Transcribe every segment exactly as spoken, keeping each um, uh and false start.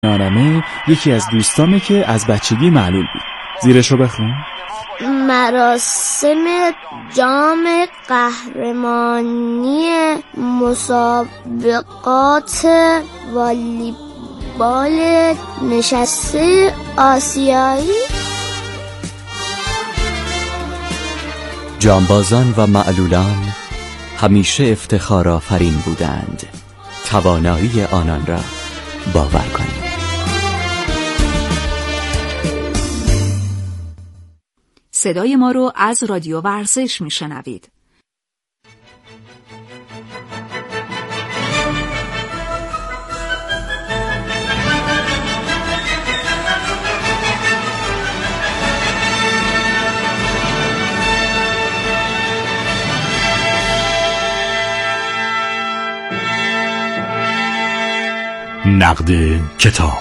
یارمه یکی از دوستامه که از بچگی معلول بود. زیرشو بخون. مراسم جام قهرمانی مسابقات والیبال نشسته آسیایی. جانبازان و معلولان همیشه افتخار آفرین بودند. توانایی آنان را باور کنید. صدای ما رو از رادیو ورزش میشنوید. نقد کتاب.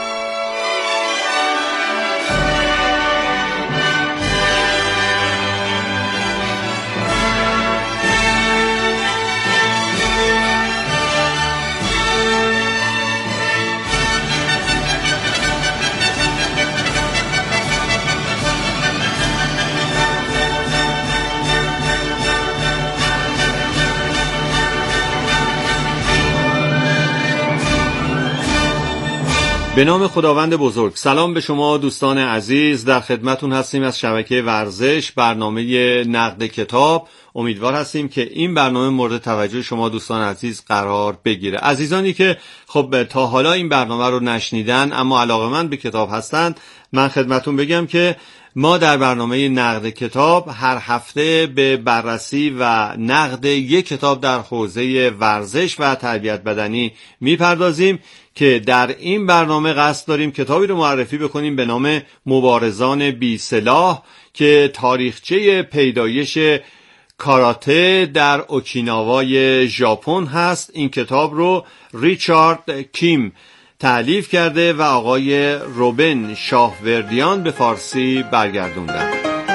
به نام خداوند بزرگ. سلام به شما دوستان عزیز، در خدمتون هستیم از شبکه ورزش، برنامه نقد کتاب. امیدوار هستیم که این برنامه مورد توجه شما دوستان عزیز قرار بگیره. عزیزانی که خب تا حالا این برنامه رو نشنیدن اما علاقه‌مند به کتاب هستند، من خدمتون بگم که ما در برنامه نقد کتاب هر هفته به بررسی و نقد یک کتاب در حوزه ورزش و تربیت بدنی میپردازیم که در این برنامه قصد داریم کتابی رو معرفی بکنیم به نام مبارزان بی سلاح که تاریخچه پیدایش کاراته در اوکیناوای ژاپن هست. این کتاب رو ریچارد کیم تألیف کرده و آقای روبن شاهوردیان به فارسی برگردوندن.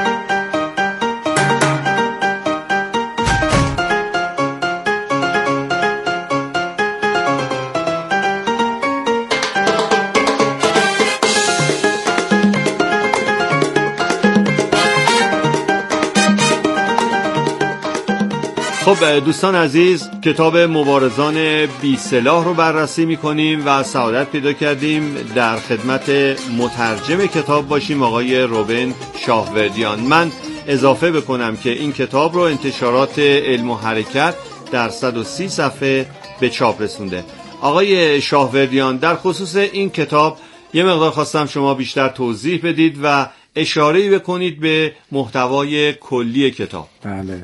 خب دوستان عزیز، کتاب مبارزان بی سلاح رو بررسی می‌کنیم و سعادت پیدا کردیم در خدمت مترجم کتاب باشیم آقای روبن شاهوردیان. من اضافه بکنم که این کتاب رو انتشارات علم و حرکت در صد و سی صفحه به چاپ رسونده. آقای شاهوردیان، در خصوص این کتاب یه مقدار خواستم شما بیشتر توضیح بدید و اشاره‌ای بکنید به محتوای کلی کتاب. بله،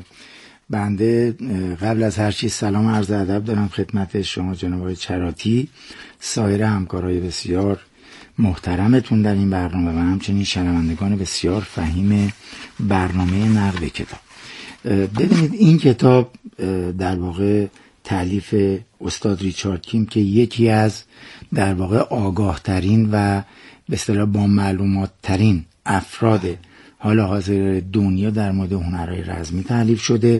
بنده قبل از هر چیز سلام عرض ادب دارم خدمت شما جناب آقای چراتی، سایر همکارای بسیار محترمتون در این برنامه و همچنین شنوندگان بسیار فهیم برنامه نقد کتاب. ببینید این کتاب در واقع تألیف استاد ریچارد کیم که یکی از در واقع آگاه ترین و به اصطلاح با معلومات ترین افراد حال حاضر دنیا در مورد هنرهای رزمی تألیف شده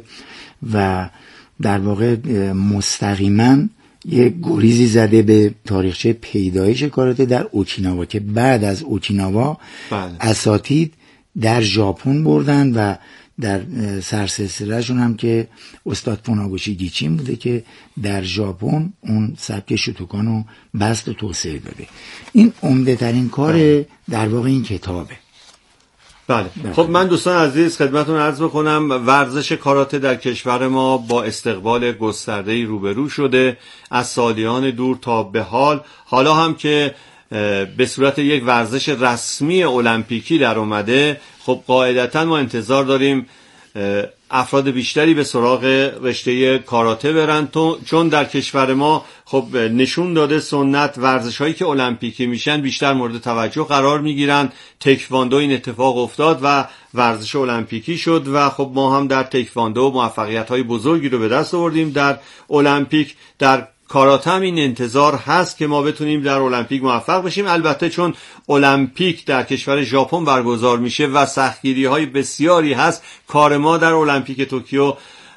و در واقع مستقیما یک گریزی زده به تاریخچه پیدایش کاراته در اوکیناوا که بعد از اوکیناوا اساتید در ژاپن بردن و در سرسلسله‌شون هم که استاد فوناگوشی گیچین بوده که در ژاپن اون سبک شوتوکان رو بست و توسعه داده. این عمده ترین کار در واقع این کتابه. بله. خب من دوستان عزیز خدمتون عرض بکنم ورزش کاراته در کشور ما با استقبال گسترده‌ای روبرو شده از سالیان دور تا به حال. حالا هم که به صورت یک ورزش رسمی المپیکی در اومده، خب قاعدتاً ما انتظار داریم افراد بیشتری به سراغ رشته کاراته برن، چون در کشور ما خب نشون داده سنت ورزش هایی که المپیکی میشن بیشتر مورد توجه قرار میگیرن. تکواندو این اتفاق افتاد و ورزش المپیکی شد و خب ما هم در تکواندو موفقیت های بزرگی رو به دست آوردیم در المپیک. در کاراته هم این انتظار هست که ما بتونیم در المپیک موفق بشیم، البته چون المپیک در کشور ژاپن برگزار میشه و سختگیری های بسیاری هست. کار ما در المپیک توکیو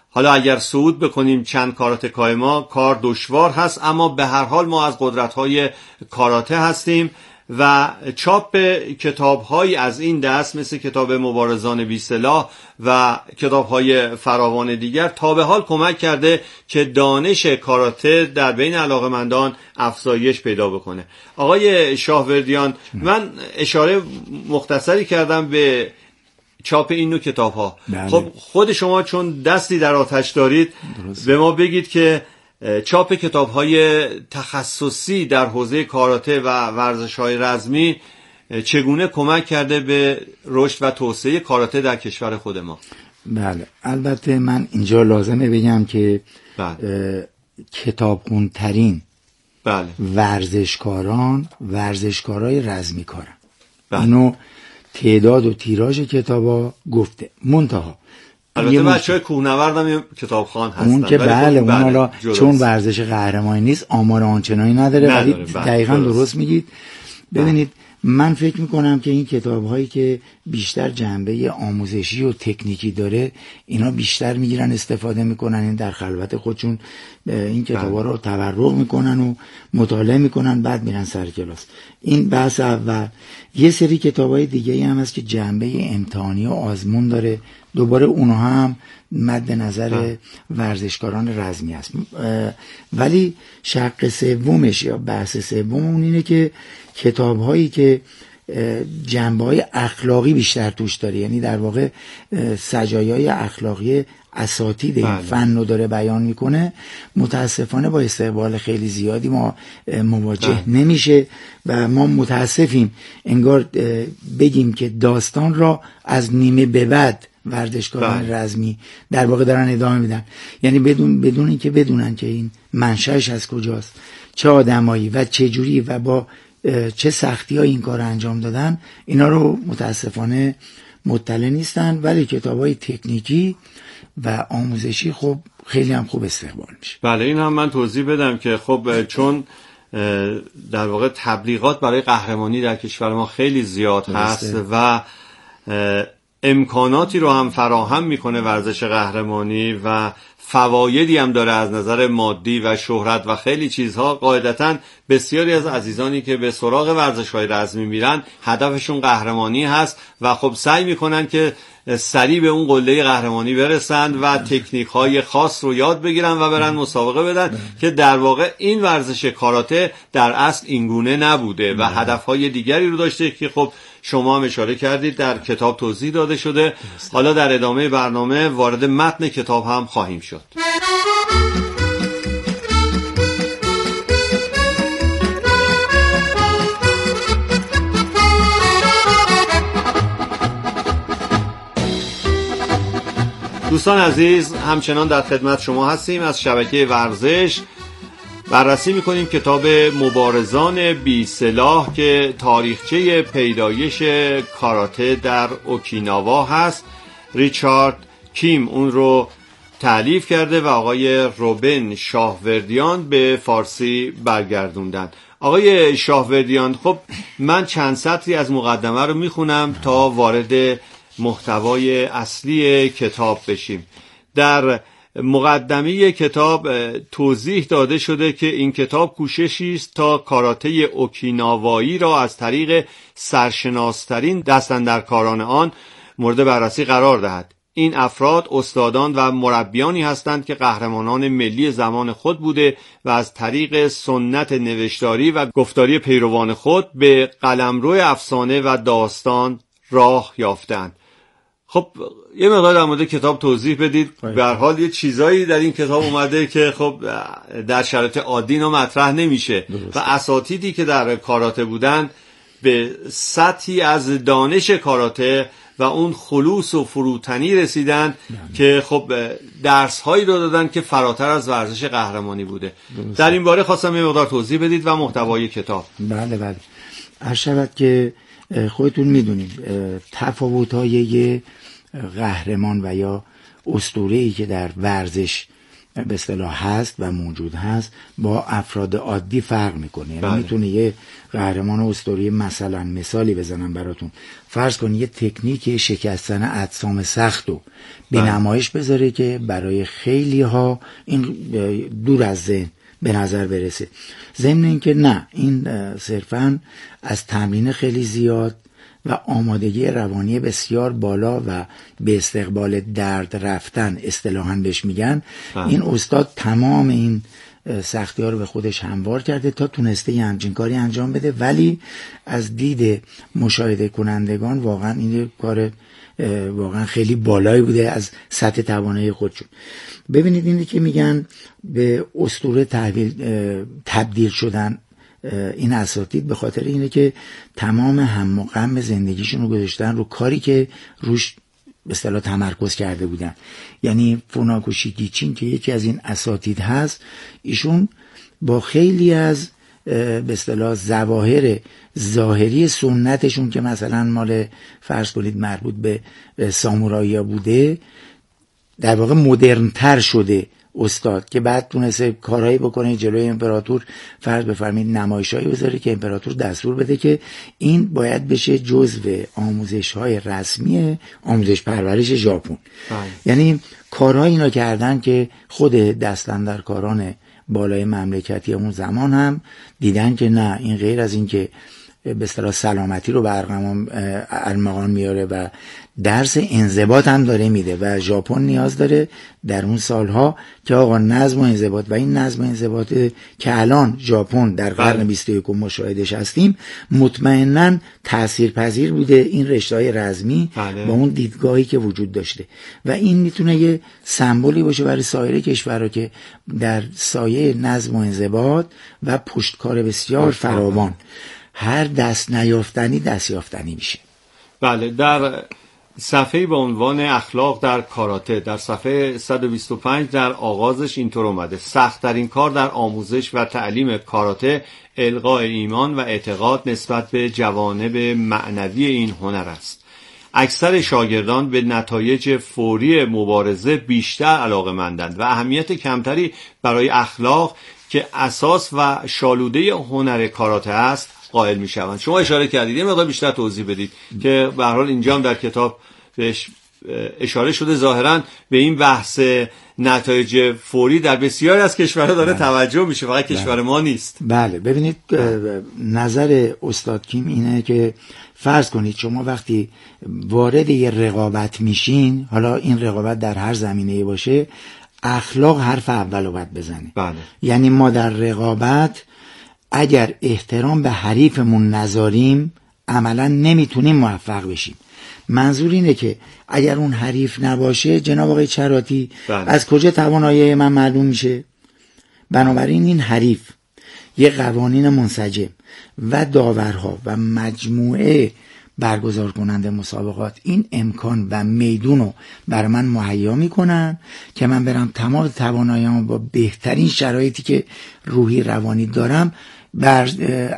حالا اگر صعود بکنیم چند کاراتکای ما کار دشوار هست، اما به هر حال ما از قدرت‌های کاراته هستیم و چاپ کتاب‌هایی از این دست مثل کتاب مبارزان بی سلاح و کتاب‌های فراوان دیگر تا به حال کمک کرده که دانش کاراته در بین علاقه‌مندان افزایش پیدا بکنه. آقای شاهوردیان، من اشاره مختصری کردم به چاپ این نوع کتاب‌ها. بله. خب خود شما چون دستی در آتش دارید درست. به ما بگید که چاپ کتاب‌های تخصصی در حوزه کاراته و ورزش‌های رزمی چگونه کمک کرده به رشد و توسعه کاراته در کشور خود ما؟ بله، البته من اینجا لازمه بگم که بله. کتابخون‌ترین بله. ورزشکاران ورزشکارای رزمی کارن. بله. اینو تعداد و تیراژ کتابا گفته. منتها البته بچهای کوهنورد هم کتابخوان هستن. اون که بله، اون حالا جلوست. چون ورزش قهرمانی نیست آمار آنچنانی نداره، ولی دقیقاً درست, درست میگید. ببینید من فکر میکنم که این کتاب هایی که بیشتر جنبه آموزشی و تکنیکی داره اینا بیشتر میگیرن استفاده میکنن، این در خلوت خودشون این کتاب ها رو تبرق میکنن و مطالعه میکنن، بعد میرن سر کلاس. این بحث اول. یه سری کتاب های دیگه هم هست که جنبه امتحانی و آزمون داره، دوباره اونها هم مد نظر ورزشکاران رزمی هست. ولی شق سومش یا بحث سوم اون اینه که کتاب هایی که جنبه های اخلاقی بیشتر توش داره، یعنی در واقع سجایای اخلاقی اساتید این فن رو داره بیان میکنه، متاسفانه با استقبال خیلی زیادی ما مواجه نمیشه و ما متاسفیم انگار بگیم که داستان را از نیمه به بعد ورزشکاران رزمی در واقع دارن ادامه میدن، یعنی بدون بدون اینکه بدونن که این منشأش از کجاست، چه آدمایی و چه جوری و با چه سختی ها این کار انجام دادن، اینا رو متاسفانه مطلع نیستن. ولی کتابای تکنیکی و آموزشی خب خیلی هم خوب استقبال میشه. بله، این هم من توضیح بدم که خب چون در واقع تبلیغات برای قهرمانی در کشور ما خیلی زیاد هست و امکاناتی رو هم فراهم میکنه ورزش قهرمانی و فوایدی هم داره از نظر مادی و شهرت و خیلی چیزها، قاعدتاً بسیاری از عزیزانی که به سراغ ورزش‌های رزمی میرن هدفشون قهرمانی هست و خب سعی میکنن که سریع به اون قله قهرمانی برسن و تکنیک‌های خاص رو یاد بگیرن و برن مسابقه بدن که در واقع این ورزش کاراته در اصل اینگونه نبوده و هدف‌های دیگری رو داشته که خب شما هم اشاره کردید در کتاب توضیح داده شده. حالا در ادامه برنامه وارد متن کتاب هم خواهیم شد. دوستان عزیز، همچنان در خدمت شما هستیم. از شبکه ورزش بررسی میکنیم کتاب مبارزان بی سلاح که تاریخچه پیدایش کاراته در اوکیناوا هست. ریچارد کیم اون رو تألیف کرده و آقای روبن شاهوردیان به فارسی برگردوندن. آقای شاهوردیان، خب من چند سطری از مقدمه رو میخونم تا وارد محتوای اصلی کتاب بشیم. در مقدمه کتاب توضیح داده شده که این کتاب کوششی است تا کاراته اوکیناوایی را از طریق سرشناسترین دستاندرکاران آن مورد بررسی قرار دهد. این افراد استادان و مربیانی هستند که قهرمانان ملی زمان خود بوده و از طریق سنت نوشتاری و گفتاری پیروان خود به قلمرو افسانه و داستان راه یافتند. خب یه مقدار در مورد کتاب توضیح بدید. به هر حال یه چیزایی در این کتاب اومده که خب در شرایط عادی اینا مطرح نمیشه و اساتیدی که در کاراته بودن به سطحی از دانش کاراته و اون خلوص و فروتنی رسیدن که خب درس هایی رو دادن که فراتر از ورزش قهرمانی بوده. درسته. در این باره خواستم یه مقدار توضیح بدید و محتوای کتاب. بله بله. عرض شود که خودتون میدونید تفاوت های قهرمان و یا اسطوره‌ای که در ورزش به اصطلاح هست و موجود هست با افراد عادی فرق میکنه. یعنی بله. میتونه یه قهرمان اسطوره مثلا مثالی بزنم براتون، فرض کنید یه تکنیک شکستن اجسام سختو به بله. نمایش بذاره که برای خیلی ها این دور از ذهن به نظر برسه، ضمن اینکه نه، این صرفاً از تمرین خیلی زیاد و آمادگی روانی بسیار بالا و به استقبال درد رفتن اصطلاحاً بهش میگن، بله. این استاد تمام این سختی ها رو به خودش هموار کرده تا تونسته یه همچین کاری انجام بده، ولی از دید مشاهده کنندگان واقعا این کار واقعا خیلی بالایی بوده از سطح توانایی خودشون. ببینید اینی که میگن به اسطوره تحویل تبدیل شدن این اساتید به خاطر اینه که تمام هم و غم زندگیشون رو گذاشتن رو کاری که روش به اصطلاح تمرکز کرده بودن. یعنی فوناکوشی گیچین که یکی از این اساتید هست، ایشون با خیلی از به اصطلاح ظواهر ظاهری سنتشون که مثلا مال فرض کنید مربوط به سامورایی بوده، در واقع مدرن تر شده استاد که بعد تونسته کارهایی بکنه جلوی امپراتور، فرض بفرمایید نمایشایی بذاره که امپراتور دستور بده که این باید بشه جزو آموزش‌های رسمی آموزش پرورش ژاپن. یعنی کارهایی اینا کردن که خود دستاندرکاران بالای مملکتی اون زمان هم دیدن که نه، این غیر از این که به اصطلاح سلامتی رو برقرار ارمغان میاره و درس انضباط هم داره میده و ژاپن نیاز داره در اون سالها که آقا نظم و انضباط، و این نظم و انضباط که الان ژاپن در قرن بیست و یکم مشاهدش هستیم مطمئناً تاثیرپذیر بوده این رشته‌های رزمی با اون دیدگاهی که وجود داشته، و این میتونه یه سمبولی باشه برای سایر کشورها که در سایه نظم و انضباط و پشتکار بسیار فراوان هر دست نیافتنی دست یافتنی میشه. بله، در صفحه با عنوان اخلاق در کاراته در صفحه صد و بیست و پنج در آغازش اینطور اومده: سخت‌ترین کار در آموزش و تعلیم کاراته القاء ایمان و اعتقاد نسبت به جوانب معنوی این هنر است. اکثر شاگردان به نتایج فوری مبارزه بیشتر علاقه‌مندند و اهمیت کمتری برای اخلاق که اساس و شالوده هنر کاراته است قائل میشوند. شما اشاره کردید، یه مقدار بیشتر توضیح بدید که به هر حال اینجا هم در کتاب بهش اشاره شده، ظاهراً به این بحث نتایج فوری در بسیاری از کشورها داره بله. توجه میشه، فقط بله. کشور ما نیست. بله ببینید بله. نظر استاد کیم اینه که فرض کنید شما وقتی وارد یه رقابت میشین، حالا این رقابت در هر زمینه‌ای باشه، اخلاق حرف اولو باید بزنه. بله. یعنی ما در رقابت اگر احترام به حریفمون نذاریم عملا نمیتونیم موفق بشیم. منظور اینه که اگر اون حریف نباشه، جناب آقای چراتی بله. از کجا توانایی من معلوم میشه؟ بنابراین این حریف یه قوانین منسجم و داورها و مجموعه برگزار کننده مسابقات این امکان و میدون رو برای من مهیا میکنن که من برم تمام توانایی‌ام با بهترین شرایطی که روحی روانی دارم بر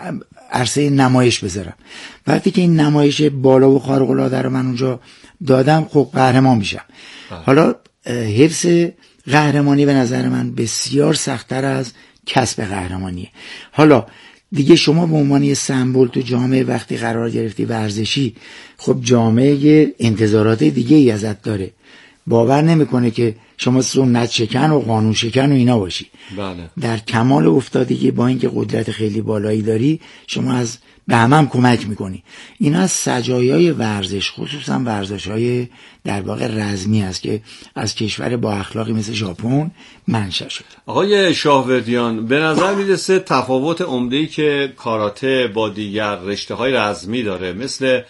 عرصه نمایش بذارم. وقتی که این نمایش بالا و خارق العاده رو من اونجا دادم، خب قهرمان میشم. حالا حفظ قهرمانی به نظر من بسیار سخت‌تر از کسب قهرمانیه. حالا دیگه شما به عنوان یه سمبل تو جامعه وقتی قرار گرفتی ورزشی، خب جامعه انتظارات دیگه ای ازت داره، باور نمیکنه که شما سنت شکن و قانون شکن و اینا باشی. بله. در کمال افتادگی با اینکه قدرت خیلی بالایی داری، شما از به همم کمک میکنی. اینا از سجایای ورزش، خصوصا ورزش‌های در واقع رزمی است که از کشور با اخلاقی مثل ژاپن منشأ شده. آقای شاهوردیان، به نظر میرسه تفاوت عمده‌ای که کاراته با دیگر رشته‌های رزمی داره، مثل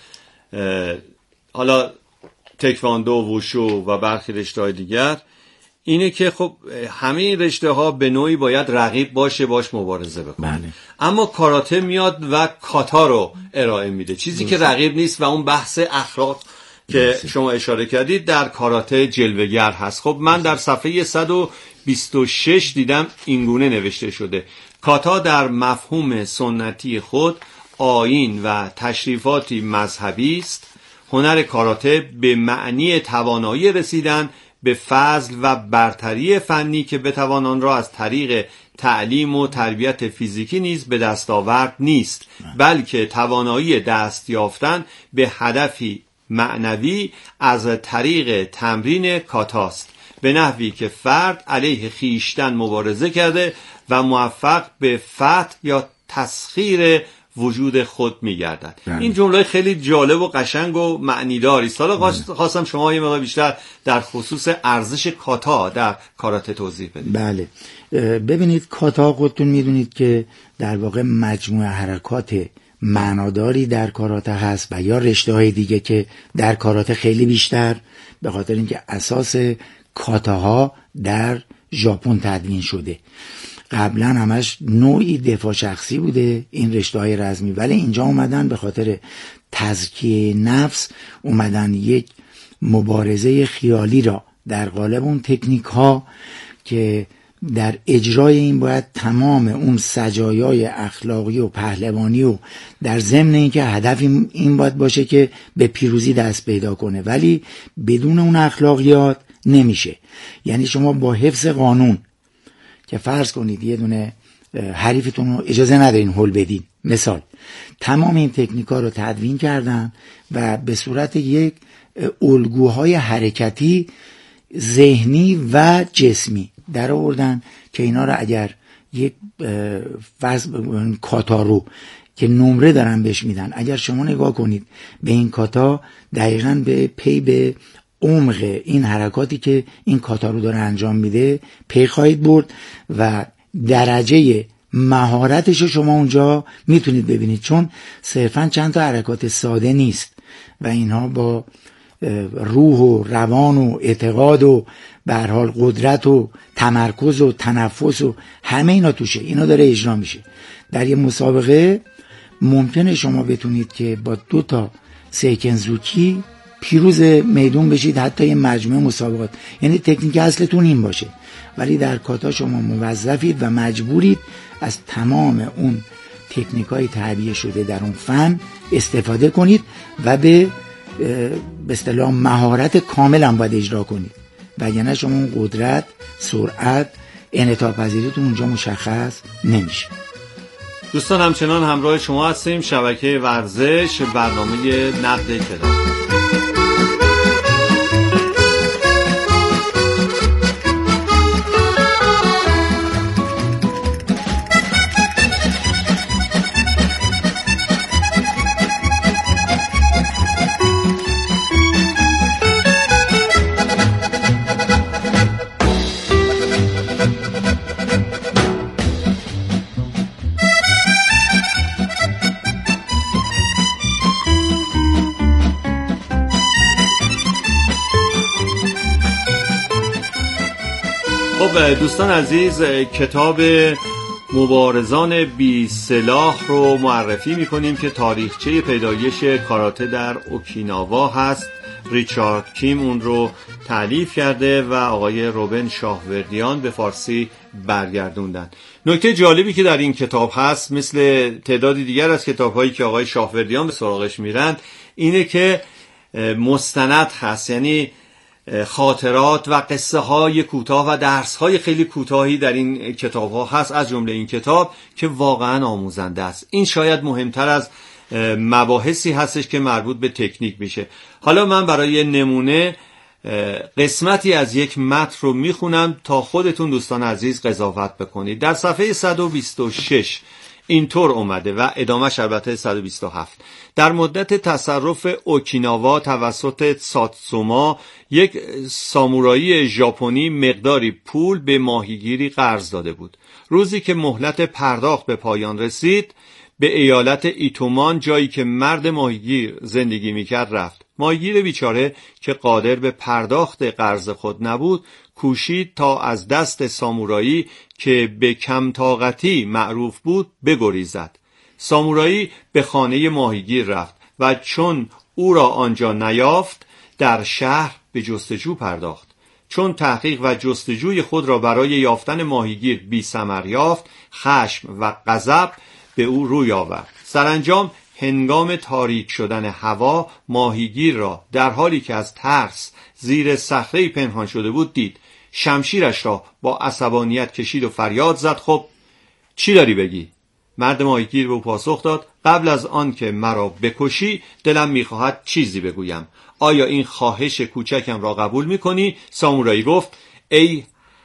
حالا تکواندو، ووشو و برخی رشته‌های دیگر، اینه که خب همه این رشته ها به نوعی باید رقیب باشه، باش مبارزه بکنه. بله. اما کاراته میاد و کاتا رو ارائه میده، چیزی که رقیب نیست و اون بحث اخلاق که بسید. شما اشاره کردید در کاراته جلوه‌گر هست. خب من در صفحه صد و بیست و شش دیدم اینگونه نوشته شده: کاتا در مفهوم سنتی خود آیین و تشریفاتی مذهبی است. هنر کاراته به معنی توانایی رسیدن به فضل و برتری فنی که بتوان آن را از طریق تعلیم و تربیت فیزیکی نیز به دست آورد نیست، بلکه توانایی دست یافتن به هدفی معنوی از طریق تمرین کاتاست، به نحوی که فرد علیه خیشتن مبارزه کرده و موفق به فتح یا تسخیر وجود خود می‌گردد. این جمله خیلی جالب و قشنگ و معنیداری است. حالا خواستم شما یه مقدار بیشتر در خصوص ارزش کاتا در کاراته توضیح بدید. بله، ببینید کاتا خودتون میدونید که در واقع مجموعه حرکات معناداری در کاراته هست و یا رشته‌های دیگه که در کاراته خیلی بیشتر، به خاطر اینکه اساس کاتاها در ژاپن تدوین شده. قبلا همش نوعی دفاع شخصی بوده این رشته‌های رزمی، ولی اینجا اومدن به خاطر تزکیه نفس اومدن یک مبارزه خیالی را در قالب اون تکنیک ها که در اجرای این باید تمام اون سجایای اخلاقی و پهلوانی و در ضمن اینکه هدف این باید باشه که به پیروزی دست پیدا کنه، ولی بدون اون اخلاقیات نمیشه. یعنی شما با حفظ قانون که فرض کنید یه دونه حریفتون رو اجازه ندارین هول بدین، مثال تمام این تکنیک‌ها رو تدوین کردن و به صورت یک الگوهای حرکتی ذهنی و جسمی در آوردن که اینا رو اگر یک فرض کاتا رو که نمره دارن بهش میدن، اگر شما نگاه کنید به این کاتا دقیقاً به پی به عمق این حرکاتی که این کاتا رو داره انجام میده پی خواهید برد و درجه مهارتش رو شما اونجا میتونید ببینید، چون صرفاً چند تا حرکات ساده نیست و اینها با روح و روان و اعتقاد و به هر حال قدرت و تمرکز و تنفس و همه اینا توشه، اینا داره اجرا میشه. در یه مسابقه ممکنه شما بتونید که با دو تا سیکنزوکی پیروز میدون بشید، حتی یه مجموعه مسابقات، یعنی تکنیک اصلتون این باشه، ولی در کاتا شما موظفید و مجبورید از تمام اون تکنیک‌های تعبیه شده در اون فن استفاده کنید و به به اصطلاح مهارت کامل هم باید اجرا کنید، وگرنه شما اون قدرت، سرعت، انعطاف پذیریتون اونجا مشخص نمیشه. دوستان همچنان همراه شما هستیم. شبکه ورزش، برنامه نقد کتاب. خب دوستان عزیز، کتاب مبارزان بی سلاح رو معرفی میکنیم که تاریخچه پیدایش کاراته در اوکیناوا هست. ریچارد کیم اون رو تألیف کرده و آقای روبن شاهوردیان به فارسی برگردوندن. نکته جالبی که در این کتاب هست، مثل تعدادی دیگر از کتاب‌هایی که آقای شاهوردیان به سراغش میرن، اینه که مستند هست، یعنی خاطرات و قصه های کوتاه و درس های خیلی کوتاهی در این کتاب ها هست، از جمله این کتاب که واقعا آموزنده است. این شاید مهمتر از مباحثی هستش که مربوط به تکنیک میشه. حالا من برای نمونه قسمتی از یک متن رو میخونم تا خودتون دوستان عزیز قضاوت بکنید. در صفحه صد و بیست و شش اینطور اومده و ادامهش البته صد و بیست و هفت. در مدت تصرف اوکیناوا توسط ساتسوما، یک سامورایی ژاپنی مقداری پول به ماهیگیری قرض داده بود. روزی که مهلت پرداخت به پایان رسید، به ایالت ایتومان، جایی که مرد ماهیگیر زندگی میکرد، رفت. ماهیگیر بیچاره که قادر به پرداخت قرض خود نبود، کوشید تا از دست سامورایی که به کم طاقتی معروف بود بگریزد. سامورایی به خانه ماهیگیر رفت و چون او را آنجا نیافت، در شهر به جستجو پرداخت. چون تحقیق و جستجوی خود را برای یافتن ماهیگیر بی ثمر یافت، خشم و غضب به او روی آورد. سرانجام هنگام تاریک شدن هوا ماهیگیر را در حالی که از ترس زیر صخره‌ای پنهان شده بود دید. شمشیرش را با عصبانیت کشید و فریاد زد: خب چی داری بگی؟ مرد ماهیگیر به او پاسخ داد: قبل از آن که مرا بکشی دلم می‌خواهد چیزی بگویم. آیا این خواهش کوچکم را قبول می‌کنی؟ سامورایی گفت: ای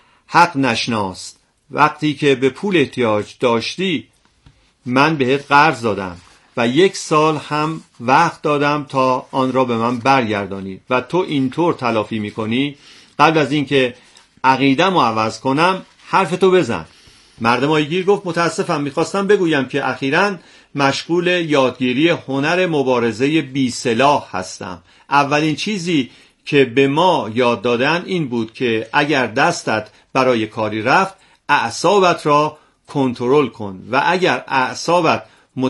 حق نشناس، وقتی که به پول احتیاج داشتی من بهت قرض دادم و یک سال هم وقت دادم تا آن را به من برگردانی و تو اینطور تلافی می‌کنی؟ قبل از اینکه عقیده‌مو عوض کنم حرف تو بزن. مرد ماهیگیر گفت: متاسفم، میخواستم بگویم که اخیراً مشغول یادگیری هنر مبارزه بی سلاح هستم. اولین چیزی که به ما یاد دادن این بود که اگر دستت برای کاری رفت اعصابت را کنترل کن و اگر اعصابت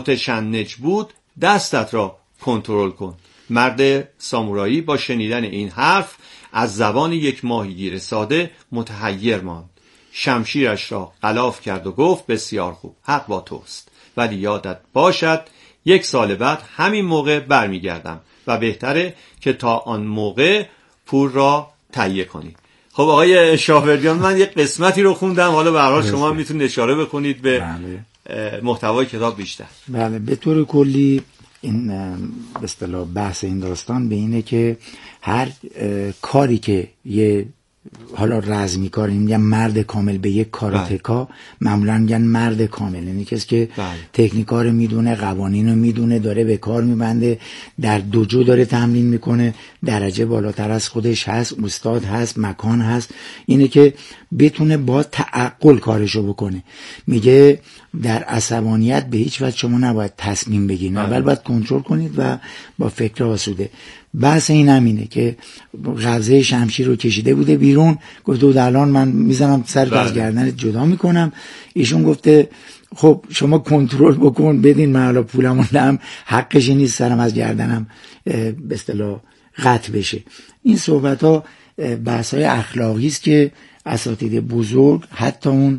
متشنج بود دستت را کنترل کن. مرد سامورایی با شنیدن این حرف از زبان یک ماهیگیر ساده متحیر ماند. شمشیرش را غلاف کرد و گفت: بسیار خوب، حق با توست، ولی یادت باشد یک سال بعد همین موقع برمیگردم و بهتره که تا آن موقع پول را تهیه کنی. خب آقای شاوردیان، من یک قسمتی رو خوندم، حالا به هر حال شما میتونید اشاره بکنید به بله. محتوای کتاب بیشتر. بله، به طور کلی این به اصطلاح بحث این داستان به اینه که هر کاری که یه حالا رزمی کار میگن مرد کامل به یک کاراتکا معمولا میگن مرد کامل، یعنی کسی که تکنیکا رو میدونه، قوانین رو میدونه، داره به کار میبنده، در دوجو داره تمرین میکنه، درجه بالاتر از خودش هست، استاد هست، مکان هست، اینه که بتونه با تعقل کارشو بکنه. میگه در عصبانیت به هیچ وجه شما نباید تصمیم بگیرید، اول باید کنترل کنید و با فکر آسوده. بحث این همینه که قبضه شمشیر رو کشیده بوده بیرون، گفته بود الان من میزنم سرت از گردنت جدا میکنم. ایشون گفته خب شما کنترل بکن، بدین من حالا پولمون دم، حقش نیست سرم از گردنم به اصطلاح قطع بشه. این صحبت ها بحث های اخلاقی است که اساتید بزرگ، حتی اون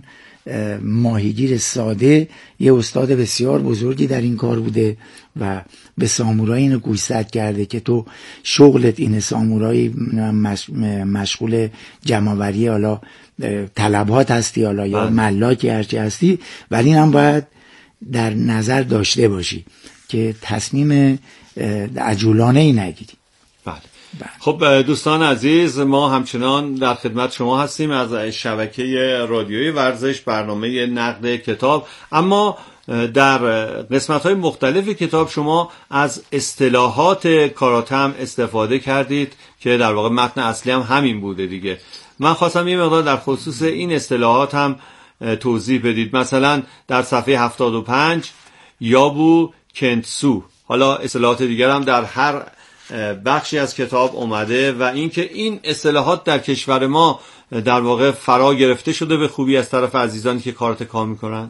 ماهیگیر ساده یه استاد بسیار بزرگی در این کار بوده و به سامورایی اینو گوشزد کرده که تو شغلت اینه، سامورایی مشغول جمع‌آوری حالا طلبات هستی حالا یا ملاکی هرچی هستی، ولی این هم باید در نظر داشته باشی که تصمیم عجولانه ای نگیری. بله. خب دوستان عزیز، ما همچنان در خدمت شما هستیم از شبکه رادیویی ورزش، برنامه نقد کتاب. اما در قسمت‌های مختلف کتاب شما از اصطلاحات کاراته هم استفاده کردید که در واقع متن اصلی هم همین بوده دیگه. من خواستم یه مقدار در خصوص این اصطلاحات هم توضیح بدید. مثلا در صفحه هفتاد و پنج یابو کنتسو، حالا اصطلاحات دیگر هم در هر بخشی از کتاب اومده و اینکه این اصطلاحات در کشور ما در واقع فرا گرفته شده به خوبی از طرف عزیزانی که کاراته کار میکنن.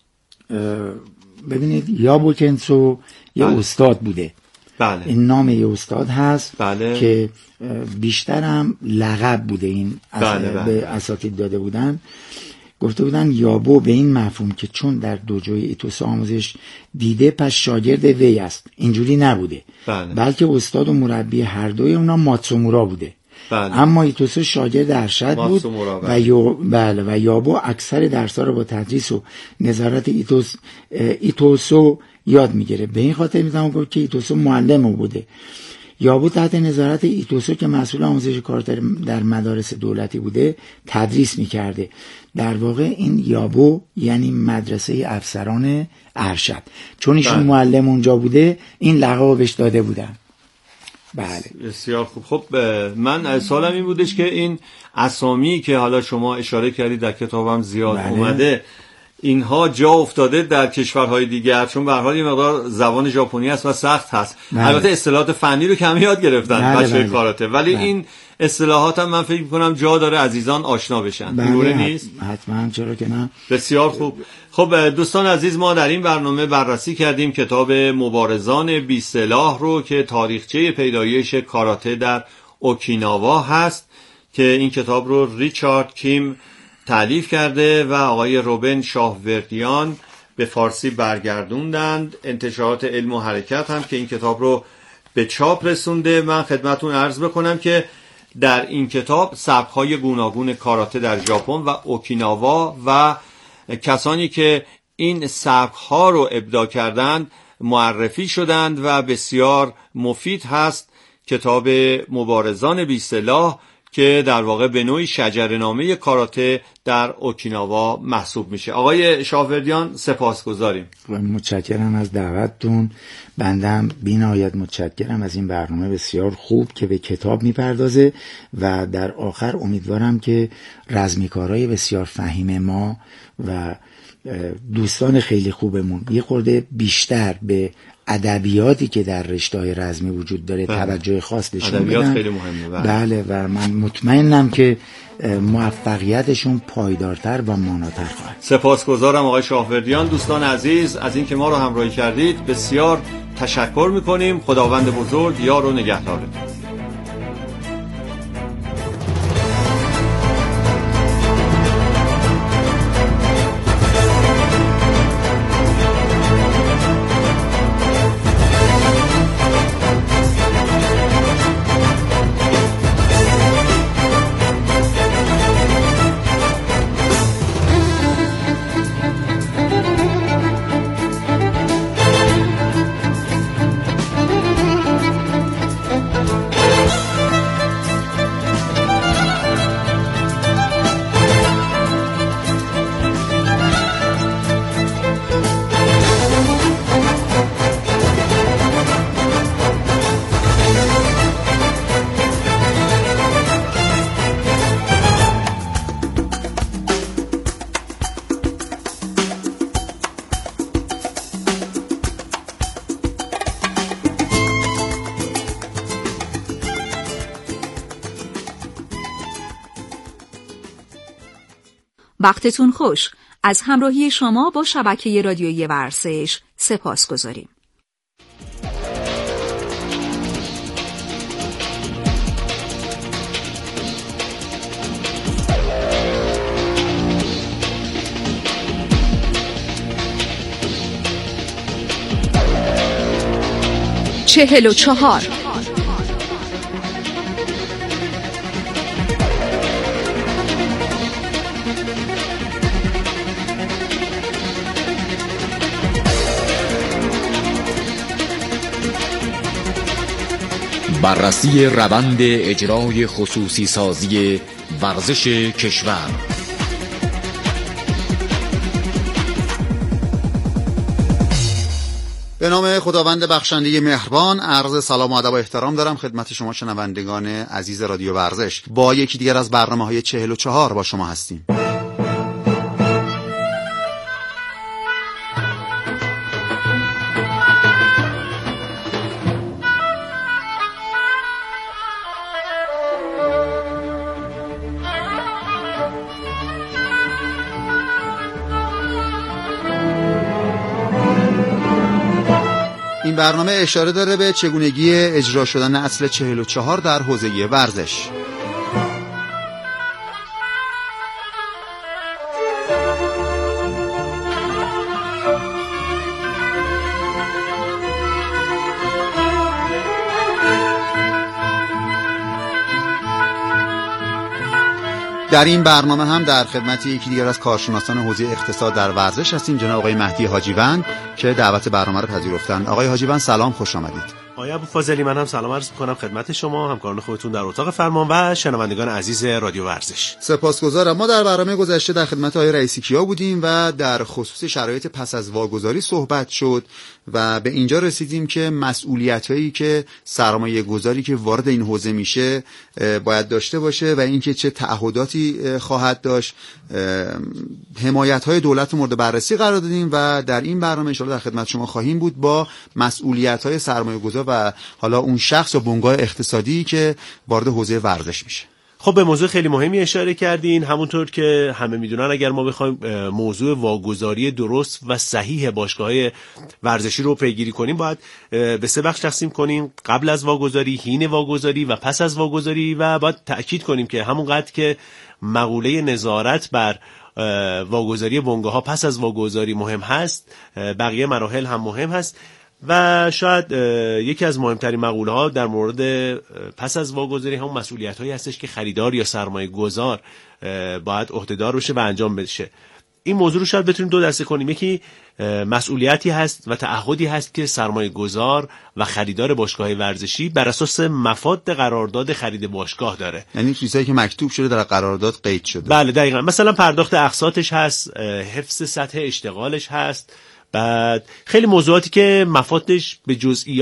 ببینید یابو کنتسو یه بله. استاد بوده. بله. این نام یه استاد هست بله. که بیشتر هم لقب بوده، این بله بله. به اساتید داده بودن. گفته بودن یابو به این مفهوم که چون در دوجوی ایتوسو آموزش دیده پس شاگرد وی است، اینجوری نبوده. بله. بلکه استاد و مربی هر دوی اونا ماتسومورا بوده. بله. اما ایتوسو شاگرد ارشد بود و یا... بله و یابو اکثر درس‌ها رو با تدریس و نظارت ایتوس... ایتوسو یاد میگیره. به این خاطر میتونم گفت که ایتوسو معلم بوده. یابو تحت نظارت ایتوسو که مسئول آموزش کاراته در مدارس دولتی بوده تدریس میکرده. در واقع این یابو یعنی مدرسه افسران ارشد، چون ایشون معلم اونجا بوده این لقب بهش داده بودن. بله بسیار خوب. خب من سوالم این بودش که این اسامی که حالا شما اشاره کردید در کتابم زیاد بله. اومده، اینها جا افتاده در کشورهای دیگر؟ چون به هر حال یه مقدار زبان ژاپنی است و سخت هست. بله. البته اصطلاحات فنی رو کم یاد گرفتن بله بچه‌های بله. کاراته، ولی بله. این اصطلاحات هم من فکر می‌کنم جا داره عزیزان آشنا بشن. بله نیست؟ حتما، چرا که نه. بسیار خوب. خب دوستان عزیز، ما در این برنامه بررسی کردیم کتاب مبارزان بی سلاح رو که تاریخچه پیدایش کاراته در اوکیناوا هست که این کتاب رو ریچارد کیم تألیف کرده و آقای روبن شاهوردیان به فارسی برگردوندند. انتشارات علم و حرکت هم که این کتاب رو به چاپ رسونده. من خدمتون عرض بکنم که در این کتاب سبک‌های گوناگون کاراته در ژاپن و اوکیناوا و کسانی که این سبک‌ها رو ابداع کردند معرفی شدند و بسیار مفید هست. کتاب مبارزان بی سلاح که در واقع به نوعی شجره‌نامه کاراته در اوکیناوا محسوب میشه. آقای شاهوردیان سپاسگزاریم. متشکرم از دعوتتون. بندم بی‌نهایت متشکرم از این برنامه بسیار خوب که به کتاب میپردازه و در آخر امیدوارم که رزمیکارای بسیار فهیم ما و دوستان خیلی خوبمون یه خورده بیشتر به ادبیاتی که در رشته‌های رزمی وجود داره بله. توجه خاص نشون بدن. ادبیات خیلی مهمه. بله. بله و من مطمئنم که موفقیتشون پایدارتر و ماناتر خواهد. سپاسگزارم آقای شاهوردیان. دوستان عزیز از اینکه ما رو همراهی کردید بسیار تشکر میکنیم. خداوند بزرگ یار و نگهدارتون. وقتتون خوش. از همراهی شما با شبکه رادیویی ورزش سپاس گذاریم. چهل و چهار بررسی روند اجرای خصوصی سازی ورزش کشور. به نام خداوند بخشنده مهربان عرض سلام و ادب و احترام دارم خدمت شما شنوندگان عزیز رادیو ورزش. با یکی دیگر از برنامه‌های چهل و چهار با شما هستیم. این برنامه اشاره داره به چگونگی اجرا شدن اصل چهل و چهار در حوزه ورزش. در این برنامه هم در خدمت یکی دیگر از کارشناسان حوزه اقتصاد در ورزش هستیم، جناب آقای مهدی حاجیوند که دعوت برنامه رو پذیرفتن. آقای حاجیوند سلام، خوش آمدید. آقای ابوفاضلی من هم سلام عرض می‌کنم خدمت شما، همکاران خودتون در اتاق فرمان و شنوندگان عزیز رادیو ورزش. سپاسگزارم. ما در برنامه گذشته در خدمت آقای رئیسی کیا بودیم و در خصوص شرایط پس از واگذاری صحبت شد و به اینجا رسیدیم که مسئولیتایی که سرمایه گذاری که وارد این حوزه میشه باید داشته باشه و اینکه چه تعهداتی خواهد داشت. حمایت‌های دولت مورد بررسی قرار دادیم و در این برنامه ان شاءالله در خدمت شما خواهیم بود با مسئولیت‌های سرمایه گذار و حالا اون شخص و بنگاه اقتصادی که وارد حوزه ورزش میشه. خب به موضوع خیلی مهمی اشاره کردین. همونطور که همه میدونن اگر ما بخوایم موضوع واگذاری درست و صحیح باشگاه‌های ورزشی رو پیگیری کنیم باید به سه بخش تقسیم کنیم: قبل از واگذاری، حین واگذاری و پس از واگذاری. و باید تأکید کنیم که همونقدر که مقوله نظارت بر واگذاری بنگاه ها پس از واگذاری مهم هست، بقیه مراحل هم مهم هست و شاید یکی از مهمترین مقوله ها در مورد پس از واگذاری هم مسئولیت هایی هستش که خریدار یا سرمایه گذار باید عهدهدار بشه و انجام بشه. این موضوع رو شاید بتونیم دو دسته کنیم. یکی مسئولیتی هست و تعهدی هست که سرمایه گذار و خریدار باشگاه ورزشی بر اساس مفاد قرارداد خرید باشگاه داره، یعنی چیزایی که مکتوب شده در قرارداد قید شده. بله دقیقاً. مثلا پرداخت اقساطش هست، حفظ سطح اشتغالش هست، بعد خیلی موضوعاتی که مفادش به جزئیات